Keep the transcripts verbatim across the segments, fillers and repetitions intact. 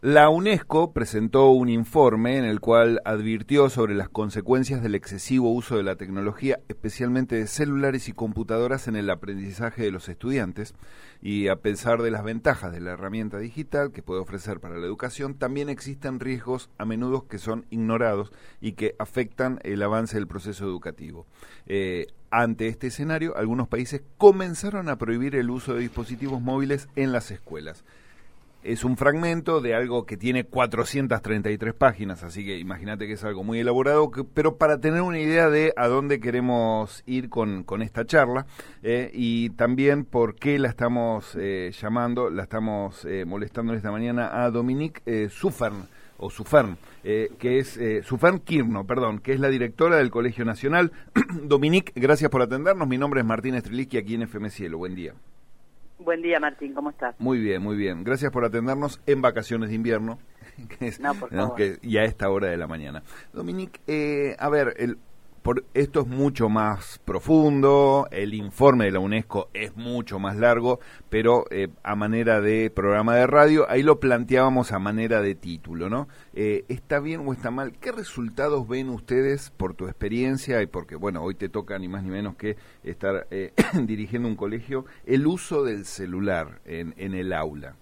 La UNESCO presentó un informe en el cual advirtió sobre las consecuencias del excesivo uso de la tecnología, especialmente de celulares y computadoras en el aprendizaje de los estudiantes, y a pesar de las ventajas de la herramienta digital que puede ofrecer para la educación, también existen riesgos a menudo que son ignorados y que afectan el avance del proceso educativo. Eh, ante este escenario, algunos países comenzaron a prohibir el uso de dispositivos móviles en las escuelas. Es un fragmento de algo que tiene cuatrocientas treinta y tres páginas, así que imagínate que es algo muy elaborado, que, pero para tener una idea de a dónde queremos ir con, con esta charla eh, y también por qué la estamos eh, llamando, la estamos eh, molestando esta mañana a Dominique eh, Suffern, o Suffern, eh, que es eh, Suffern Kirno, perdón, que es la directora del Colegio Nacional. Dominique, gracias por atendernos. Mi nombre es Martín Strelitzky, aquí en F M Cielo. Buen día. Buen día, Martín, ¿cómo estás? Muy bien, muy bien. Gracias por atendernos en vacaciones de invierno, que es, no, por ¿no? favor. Que, y a esta hora de la mañana. Dominique, eh, a ver, el, por, esto es mucho más profundo, el informe de la UNESCO es mucho más largo, pero eh, a manera de programa de radio, ahí lo planteábamos a manera de título, ¿no? Eh, ¿Está bien o está mal? ¿Qué resultados ven ustedes por tu experiencia y porque, bueno, hoy te toca ni más ni menos que estar eh, dirigiendo un colegio, el uso del celular en, en el aula?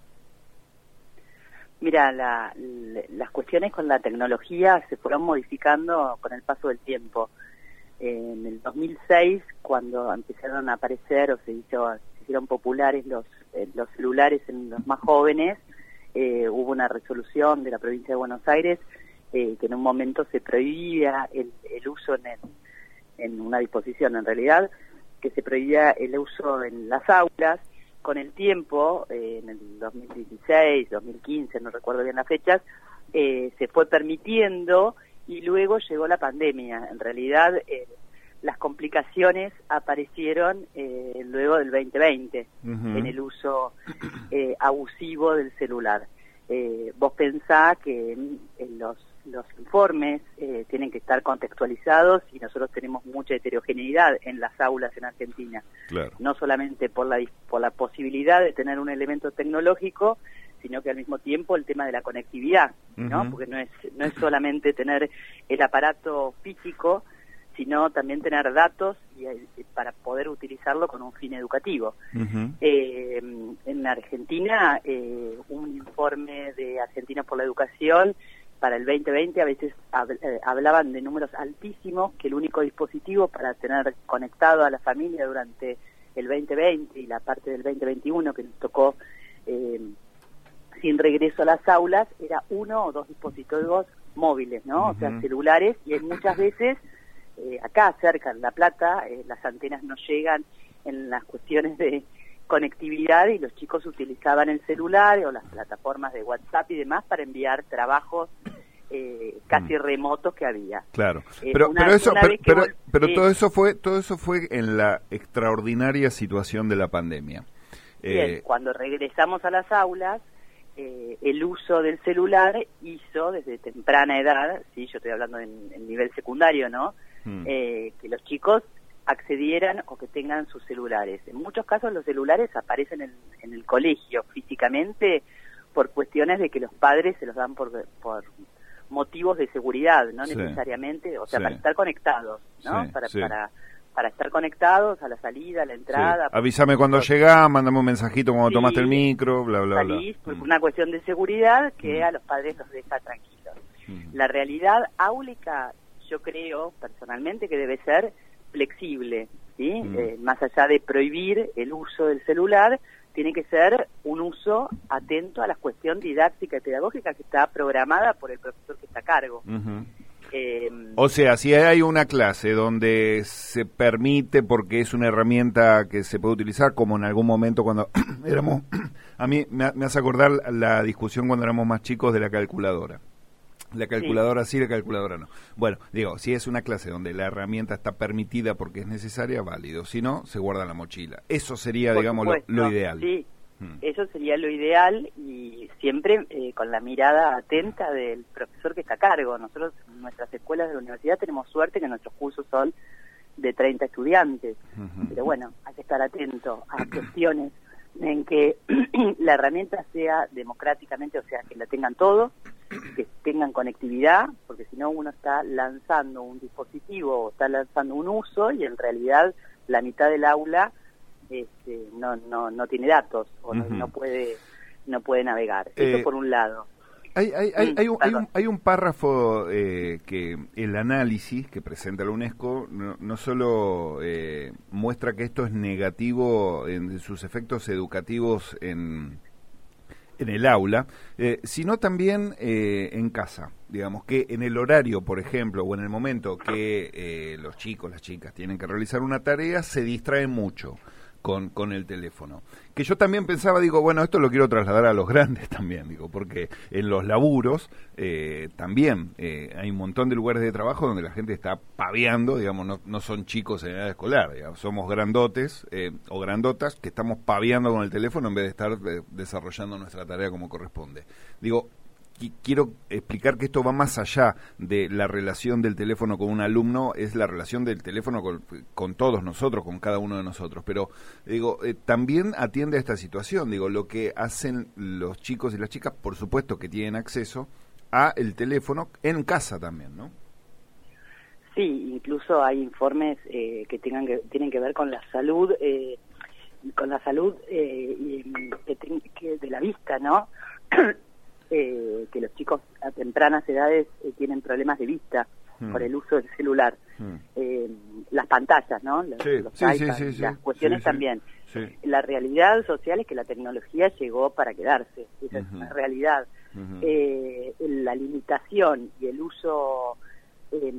Mira, la, la, las cuestiones con la tecnología se fueron modificando con el paso del tiempo. Eh, en el dos mil seis, cuando empezaron a aparecer o se, hizo, se hicieron populares los, eh, los celulares en los más jóvenes, eh, hubo una resolución de la provincia de Buenos Aires eh, que en un momento se prohibía el, el uso en, el, en una disposición, en realidad, que se prohibía el uso en las aulas. Con el tiempo, eh, en el dos mil dieciséis, dos mil quince, no recuerdo bien las fechas, eh, se fue permitiendo y luego llegó la pandemia. En realidad, eh, las complicaciones aparecieron eh, luego del veinte veinte, uh-huh. en el uso eh, abusivo del celular. Eh, vos pensás que en, en los, los informes eh, tienen que estar contextualizados y nosotros tenemos mucha heterogeneidad en las aulas en Argentina. Claro. No solamente por la, por la posibilidad de tener un elemento tecnológico, sino que al mismo tiempo el tema de la conectividad, ¿no? Uh-huh. Porque no es, no es solamente tener el aparato físico, sino también tener datos y, y para poder utilizarlo con un fin educativo. Uh-huh. Eh, en Argentina, eh, un informe de Argentinos por la Educación para el veinte veinte a veces hab- eh, hablaban de números altísimos, que el único dispositivo para tener conectado a la familia durante el veinte veinte y la parte del veinte veintiuno que nos tocó eh, sin regreso a las aulas era uno o dos dispositivos móviles, ¿no? Uh-huh. O sea, celulares, y hay muchas veces eh, acá cerca en La Plata eh, las antenas no llegan en las cuestiones de conectividad y los chicos utilizaban el celular o las plataformas de WhatsApp y demás para enviar trabajos eh, casi mm. remotos que había. Claro, eh, pero una, pero eso pero, pero, vol- pero eh, todo eso fue todo eso fue en la extraordinaria situación de la pandemia. Bien, eh, cuando regresamos a las aulas, eh, el uso del celular hizo desde temprana edad, sí, yo estoy hablando en, en nivel secundario, ¿no? Mm. Eh, que los chicos accedieran o que tengan sus celulares. En muchos casos los celulares aparecen en, en el colegio físicamente por cuestiones de que los padres se los dan por, por motivos de seguridad, no sí. necesariamente, o sea, sí. para estar conectados, ¿no? Sí, para, sí. para para estar conectados a la salida, a la entrada. Sí. Avísame cuando llegás, mándame un mensajito cuando sí, tomaste el micro, bla, bla, salís, bla. Por mm. una cuestión de seguridad que mm. a los padres los deja tranquilos. Mm. La realidad áulica, yo creo personalmente que debe ser flexible, ¿sí? Mm. Eh, más allá de prohibir el uso del celular, tiene que ser un uso atento a la cuestión didáctica y pedagógica que está programada por el profesor que está a cargo. Uh-huh. Eh, o sea, si hay una clase donde se permite, porque es una herramienta que se puede utilizar, como en algún momento cuando éramos, a mí me, me hace acordar la discusión cuando éramos más chicos de la calculadora. La calculadora sí. sí, la calculadora no. Bueno, digo, si es una clase donde la herramienta está permitida porque es necesaria, válido. Si no, se guarda en la mochila. Eso sería, Por digamos, lo, lo ideal. Sí, hmm. eso sería lo ideal y siempre eh, con la mirada atenta del profesor que está a cargo. Nosotros en nuestras escuelas de la universidad tenemos suerte que nuestros cursos son de treinta estudiantes. Uh-huh. Pero bueno, hay que estar atento a cuestiones en que la herramienta sea democráticamente, o sea, que la tengan todos, que tengan conectividad, porque si no uno está lanzando un dispositivo o está lanzando un uso y en realidad la mitad del aula este, no, no, no tiene datos o no, uh-huh. no puede no puede navegar. Eh, Eso por un lado. Hay, hay, hay, hay, un, hay, un, hay un párrafo eh, que el análisis que presenta la UNESCO no, no solo eh, muestra que esto es negativo en sus efectos educativos en, en el aula, eh, sino también eh, en casa. Digamos que en el horario, por ejemplo, o en el momento que eh, los chicos, las chicas tienen que realizar una tarea, se distraen mucho con, con el teléfono. Que yo también pensaba, digo, bueno, esto lo quiero trasladar a los grandes también, digo, porque en los laburos eh, también eh, hay un montón de lugares de trabajo donde la gente está paveando, digamos, no, no son chicos en edad escolar, digamos, somos grandotes eh, o grandotas que estamos paveando con el teléfono en vez de estar eh, desarrollando nuestra tarea como corresponde. Digo, quiero explicar que esto va más allá de la relación del teléfono con un alumno, es la relación del teléfono con, con todos nosotros, con cada uno de nosotros, pero digo, eh, también atiende a esta situación, digo, lo que hacen los chicos y las chicas, por supuesto que tienen acceso a el teléfono en casa también, ¿no? Sí, incluso hay informes eh, que tengan que tienen que ver con la salud, eh, con la salud eh, y, que, que de la vista, ¿no? Eh, que los chicos a tempranas edades eh, tienen problemas de vista mm. por el uso del celular. Mm. Eh, las pantallas, ¿no? Los, sí, los sí, iPads, sí, sí, las cuestiones sí, también. Sí. La realidad social es que la tecnología llegó para quedarse. Esa uh-huh. es una realidad. Uh-huh. Eh, la limitación y el uso eh,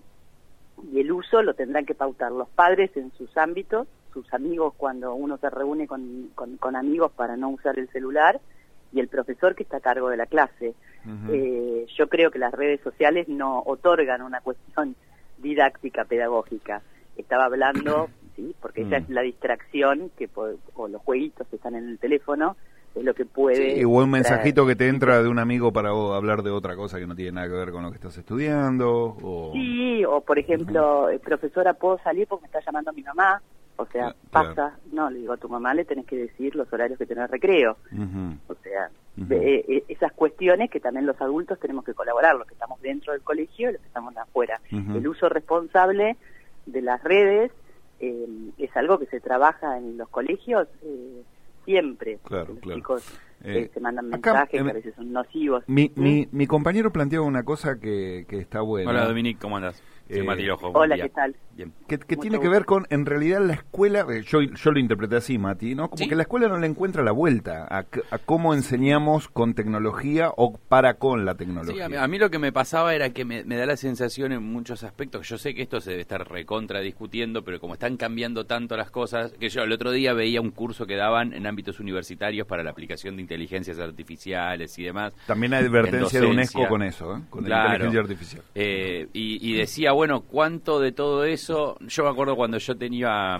y el uso lo tendrán que pautar los padres en sus ámbitos, sus amigos cuando uno se reúne con, con, con amigos para no usar el celular, y el profesor que está a cargo de la clase. Uh-huh. Eh, yo creo que las redes sociales no otorgan una cuestión didáctica, pedagógica. Estaba hablando, sí, porque esa uh-huh. es la distracción, que o los jueguitos que están en el teléfono, es lo que puede... Sí, o un mensajito traer. Que te entra de un amigo para hablar de otra cosa que no tiene nada que ver con lo que estás estudiando, o... Sí, o por ejemplo, uh-huh. profesora, ¿puedo salir porque me está llamando mi mamá? O sea, claro. pasa, no, le digo a tu mamá, le tenés que decir los horarios que tenés recreo. Uh-huh. O sea, uh-huh. de, de, esas cuestiones que también los adultos tenemos que colaborar, los que estamos dentro del colegio y los que estamos afuera. Uh-huh. El uso responsable de las redes eh, es algo que se trabaja en los colegios eh, siempre. Claro, los claro. chicos eh, eh, se mandan mensajes acá, eh, que a veces son nocivos. Mi, ¿Mm? mi, mi compañero planteó una cosa que, que está buena. Hola, Dominique, ¿cómo andas? Eh, Mati Rojo, hola, ¿qué tal? Bien. Que, que tiene que ver con, en realidad, la escuela, yo, yo lo interpreté así, Mati, ¿no? Como ¿Sí? que la escuela no le encuentra la vuelta a, a cómo enseñamos con tecnología o para con la tecnología. Sí, a, mí, a mí lo que me pasaba era que me, me da la sensación en muchos aspectos, yo sé que esto se debe estar recontra discutiendo, pero como están cambiando tanto las cosas, que yo el otro día veía un curso que daban en ámbitos universitarios para la aplicación de inteligencias artificiales y demás. También hay advertencia de UNESCO con eso, ¿eh? Con claro. la inteligencia artificial. Eh, y, y decía, bueno, ¿cuánto de todo eso? Yo me acuerdo cuando yo tenía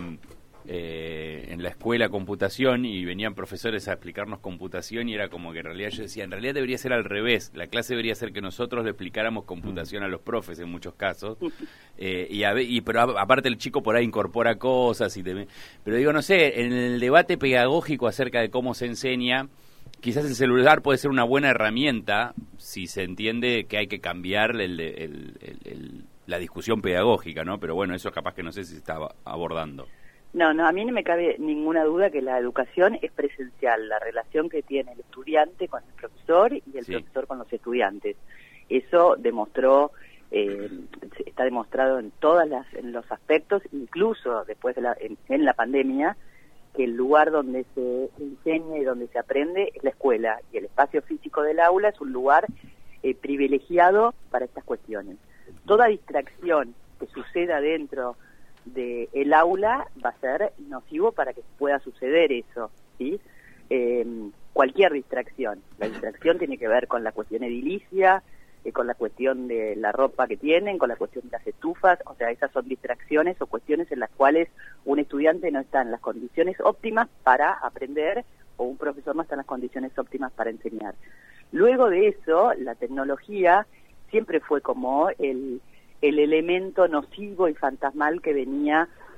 eh, en la escuela computación y venían profesores a explicarnos computación y era como que en realidad yo decía, en realidad debería ser al revés, la clase debería ser que nosotros le explicáramos computación a los profes en muchos casos, eh, y, a, y pero a, aparte el chico por ahí incorpora cosas, y te, pero digo, no sé, en el debate pedagógico acerca de cómo se enseña, quizás el celular puede ser una buena herramienta si se entiende que hay que cambiar el, el, el, el la discusión pedagógica, ¿no? Pero bueno, eso capaz que no sé si se está abordando. No, no, a mí no me cabe ninguna duda que la educación es presencial, la relación que tiene el estudiante con el profesor y el sí. profesor con los estudiantes. Eso demostró, eh, está demostrado en todas las, en los aspectos, incluso después de la, en, en la pandemia, que el lugar donde se enseña y donde se aprende es la escuela, y el espacio físico del aula es un lugar eh, privilegiado para estas cuestiones. Toda distracción que suceda dentro del aula va a ser nocivo para que pueda suceder eso, ¿sí? Eh, cualquier distracción. La distracción tiene que ver con la cuestión edilicia, eh, con la cuestión de la ropa que tienen, con la cuestión de las estufas, o sea, esas son distracciones o cuestiones en las cuales un estudiante no está en las condiciones óptimas para aprender o un profesor no está en las condiciones óptimas para enseñar. Luego de eso, la tecnología siempre fue como el, el elemento nocivo y fantasmal que venía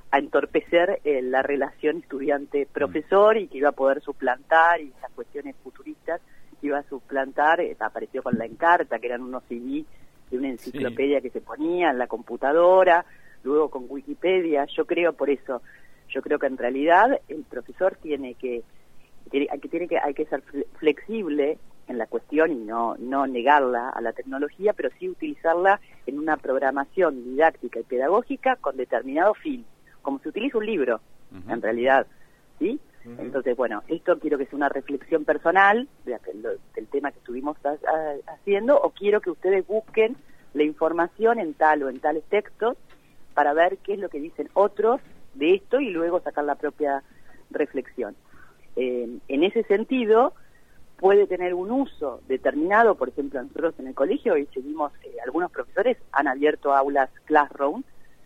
a entorpecer eh, la relación estudiante-profesor y que iba a poder suplantar, y esas cuestiones futuristas que iba a suplantar, eh, apareció con la Encarta, que eran unos C D de una enciclopedia sí. que se ponía en la computadora, luego con Wikipedia. Yo creo por eso, yo creo que en realidad el profesor tiene que, tiene, que, tiene que hay que ser flexible en la cuestión y no, no negarla a la tecnología, pero sí utilizarla en una programación didáctica y pedagógica con determinado fin, como se utiliza un libro, uh-huh. en realidad, ¿sí? Uh-huh. Entonces, bueno, esto quiero que sea una reflexión personal de, de, del tema que estuvimos a, a, haciendo, o quiero que ustedes busquen la información en tal o en tales textos para ver qué es lo que dicen otros de esto y luego sacar la propia reflexión. Eh, en ese sentido, puede tener un uso determinado. Por ejemplo, nosotros en el colegio hoy seguimos, eh, algunos profesores han abierto aulas Classroom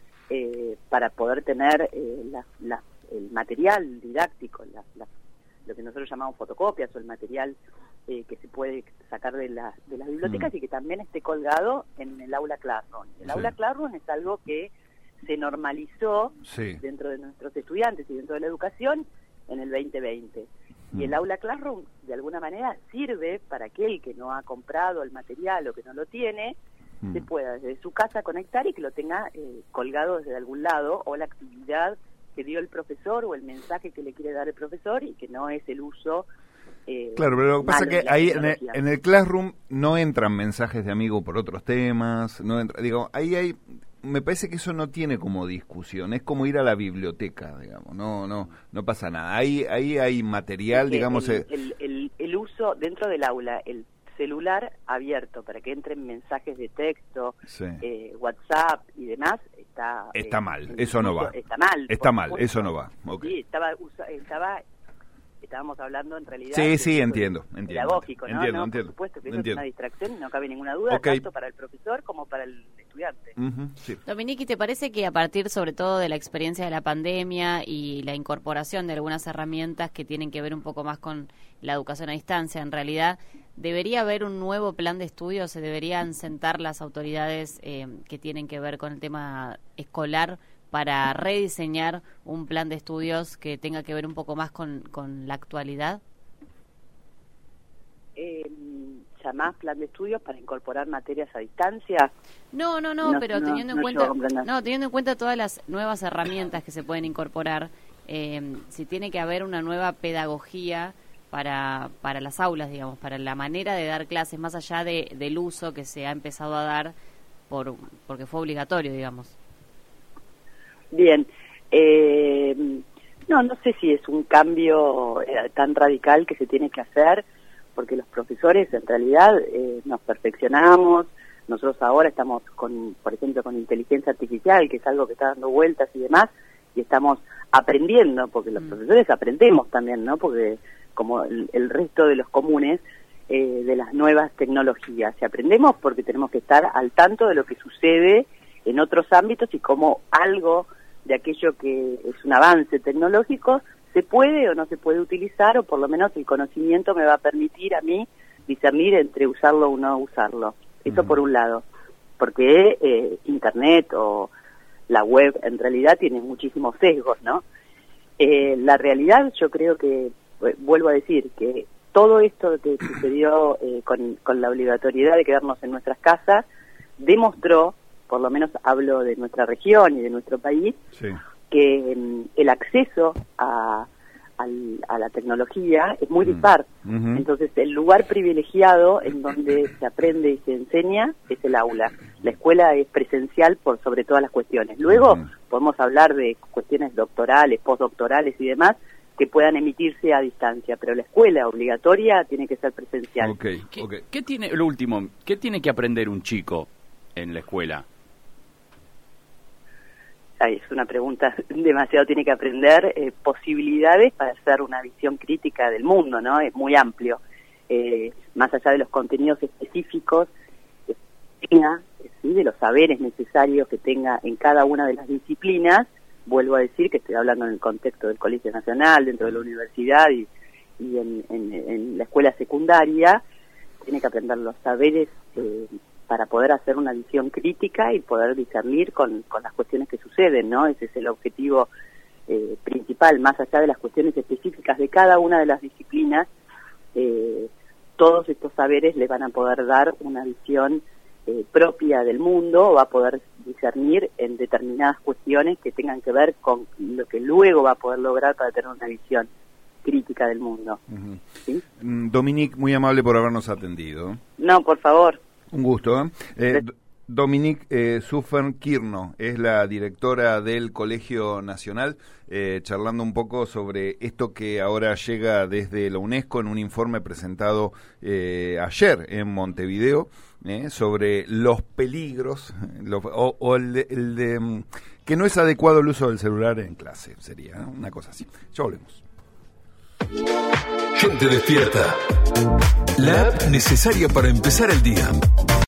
eh, para poder tener eh, la, la, el material didáctico, la, la, lo que nosotros llamamos fotocopias o el material eh, que se puede sacar de, la, de las bibliotecas mm. y que también esté colgado en el aula Classroom. El sí. aula Classroom es algo que se normalizó sí. dentro de nuestros estudiantes y dentro de la educación en el veinte veinte. Y el aula Classroom, de alguna manera, sirve para aquel que no ha comprado el material o que no lo tiene, mm. se pueda desde su casa conectar y que lo tenga eh, colgado desde algún lado, o la actividad que dio el profesor o el mensaje que le quiere dar el profesor, y que no es el uso eh, claro, pero lo que pasa es que ahí en el, en el Classroom no entran mensajes de amigo por otros temas, no entra, digo, ahí hay... Me parece que eso no tiene como discusión, es como ir a la biblioteca, digamos, no no no pasa nada. Ahí ahí hay material, es digamos... El, el, el, el uso dentro del aula, el celular abierto para que entren mensajes de texto, sí. eh, WhatsApp y demás, está... Está eh, mal, eso no va. Está mal. Está mal, eso no va. Okay. Sí, estaba... estaba estábamos hablando en realidad... Sí, sí, entiendo, entiendo. Pedagógico, ¿no? Entiendo, no, entiendo. Por supuesto que eso entiendo. es una distracción y no cabe ninguna duda, okay. tanto para el profesor como para el estudiante. Uh-huh, sí. Dominique, ¿te parece que a partir sobre todo de la experiencia de la pandemia y la incorporación de algunas herramientas que tienen que ver un poco más con la educación a distancia, en realidad debería haber un nuevo plan de estudio, se deberían sentar las autoridades eh, que tienen que ver con el tema escolar para rediseñar un plan de estudios que tenga que ver un poco más con, con la actualidad? Eh, ¿Llamás plan de estudios para incorporar materias a distancia? No, no, no, no pero no, teniendo en no cuenta no teniendo en cuenta todas las nuevas herramientas que se pueden incorporar, eh, si tiene que haber una nueva pedagogía para para las aulas, digamos, para la manera de dar clases, más allá de, del uso que se ha empezado a dar por porque fue obligatorio, digamos. Bien, eh, no, no sé si es un cambio eh, tan radical que se tiene que hacer, porque los profesores en realidad eh, nos perfeccionamos. Nosotros ahora estamos con, por ejemplo, con inteligencia artificial, que es algo que está dando vueltas y demás, y estamos aprendiendo, porque los mm. profesores aprendemos también, ¿no? Porque como el, el resto de los comunes, eh, de las nuevas tecnologías, y aprendemos porque tenemos que estar al tanto de lo que sucede en otros ámbitos y cómo algo de aquello que es un avance tecnológico se puede o no se puede utilizar, o por lo menos el conocimiento me va a permitir a mí discernir entre usarlo o no usarlo. Eso uh-huh. por un lado, porque eh, Internet o la web en realidad tiene muchísimos sesgos, ¿no? Eh, la realidad, yo creo que, vuelvo a decir, que todo esto que sucedió eh, con, con la obligatoriedad de quedarnos en nuestras casas demostró, por lo menos hablo de nuestra región y de nuestro país, sí. que um, el acceso a, a, a la tecnología es muy dispar. Uh-huh. Entonces, el lugar privilegiado en donde se aprende y se enseña es el aula. La escuela es presencial por sobre todas las cuestiones. Luego, uh-huh. podemos hablar de cuestiones doctorales, postdoctorales y demás, que puedan emitirse a distancia, pero la escuela obligatoria tiene que ser presencial. Okay, okay. ¿Qué, ¿Qué tiene, lo último, qué tiene que aprender un chico en la escuela? Ay, es una pregunta, demasiado tiene que aprender, eh, posibilidades para hacer una visión crítica del mundo, ¿no? Es muy amplio, eh, más allá de los contenidos específicos, eh, ¿sí? de los saberes necesarios que tenga en cada una de las disciplinas. Vuelvo a decir que estoy hablando en el contexto del Colegio Nacional, dentro de la universidad y, y en, en, en la escuela secundaria. Tiene que aprender los saberes eh, para poder hacer una visión crítica y poder discernir con, con las cuestiones que suceden, ¿no? Ese es el objetivo eh, principal, más allá de las cuestiones específicas de cada una de las disciplinas. Eh, todos estos saberes le van a poder dar una visión eh, propia del mundo, va a poder discernir en determinadas cuestiones que tengan que ver con lo que luego va a poder lograr para tener una visión crítica del mundo. Uh-huh. ¿Sí? Dominique, muy amable por habernos atendido. No, por favor. Un gusto. ¿eh? Eh, Dominique eh, Suffern-Kirno es la directora del Colegio Nacional, eh, charlando un poco sobre esto que ahora llega desde la UNESCO en un informe presentado eh, ayer en Montevideo, eh, sobre los peligros, los, o, o el, de, el de que no es adecuado el uso del celular en clase, sería, ¿no? Una cosa así. Ya volvemos. Gente despierta. La app necesaria para empezar el día.